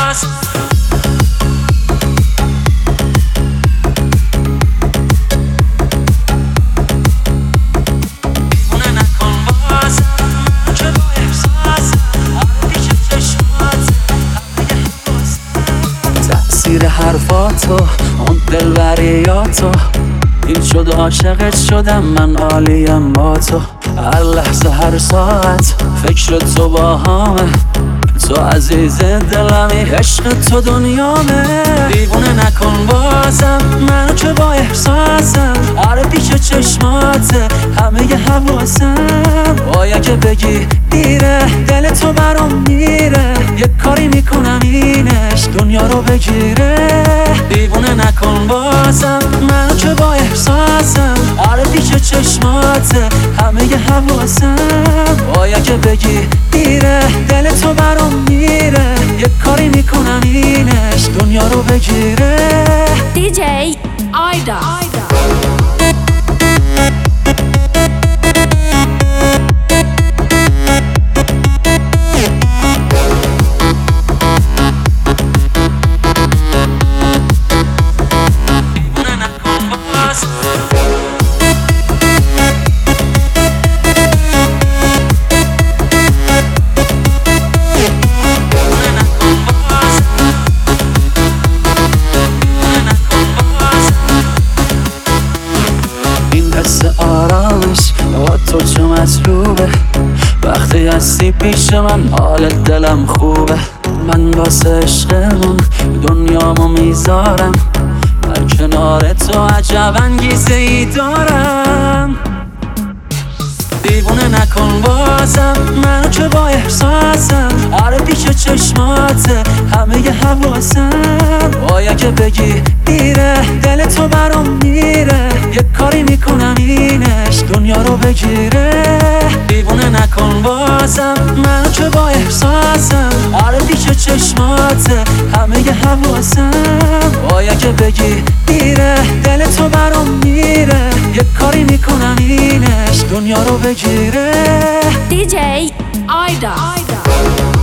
تأثیر حرفاتو اون دلبریاتو این شد عاشقت شدم من عالیم با تو. هر لحظه هر ساعت فکر تو با همه، تو عزیز دلمی عشق تو دنیامه. دیوونه نکن بازم منو که با احساسم، آره پیش چشماته همه ی حواسم. وای اگه بگی دیره دل تو برام میره، یک کاری میکنم اینش دنیا رو بگیره. دیوونه نکن بازم منو که با احساسم، آره پیش چشماته همه ی حواسم. وای اگه بگی دیره دل تو برام میره، یک کاری میکنم اینش دنیا رو بگیره. DJ آیدا. آرامش با تو چه مطلوبه، وقتی هستی پیش من حال دلم خوبه. من واسه عشقمون دنیامو میذارم، در کنار تو عجب انگیزه ای دارم. دیوونه نکن بازم منو که با احساسم، آره پیش چشماته همه ی حواسم. وای اگه بگی دیره دل تو برام میره، یک کاری میکنم اینش دنیا رو بگیره. دیوونه نکن بازم منو که با احساسم، آره پیش چشماته همه ی حواسم. وای اگه بگی دیره دل تو برام میره، یک کاری میکنم اینش دنیا رو بگیره. DJ آیدا.